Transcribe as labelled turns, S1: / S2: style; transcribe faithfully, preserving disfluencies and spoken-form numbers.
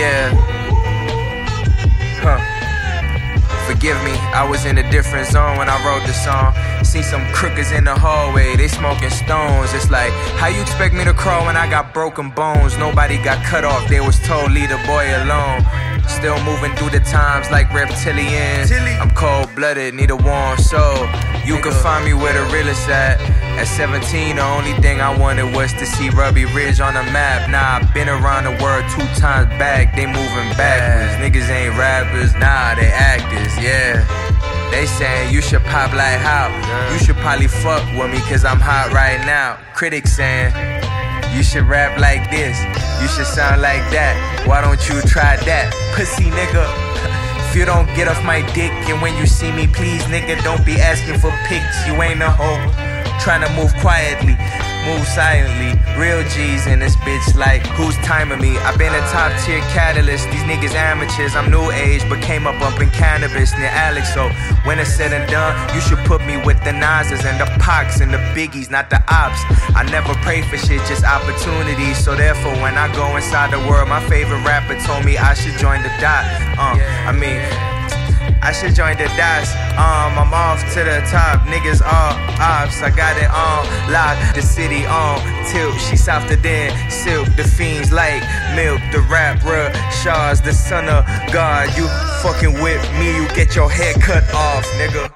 S1: yeah. Huh. Forgive me, I was in a different zone when I wrote the song. See some crookers in the hallway, they smoking stones. It's like, how you expect me to crawl when I got broken bones? Nobody got cut off, they was told leave the boy alone. Still moving through the times like reptilians. I'm cold-blooded, need a warm soul. You can find me where the realest at. At seventeen, the only thing I wanted was to see Ruby Ridge on the map. Nah, I've been around the world two times back. They moving backwards. Niggas ain't rappers, nah, they actors, yeah. They saying you should pop like how? You should probably fuck with me cause I'm hot right now. Critics saying you should rap like this, you should sound like that. Why don't you try that? Pussy nigga. If you don't get off my dick, and when you see me, please nigga, don't be asking for pics. You ain't a hoe. Tryna move quietly, move silently. Real G's in this bitch like, who's timing me? I've been a top tier catalyst, these niggas amateurs. I'm new age, but came up up in cannabis near Alex. So when it's said and done, you should put me with the Nas's and the Pacs and the Biggies, not the ops. I never pray for shit, just opportunities. So therefore when I go inside the world, my favorite rapper told me I should join the dot. Uh, I mean, I should join the dots. Um, I'm off to the top. Niggas all ops. I got it on lock. The city on tilt. She softer than silk. The fiends like milk. The rapper Shaw's the son of God. You fucking with me, you get your head cut off, nigga.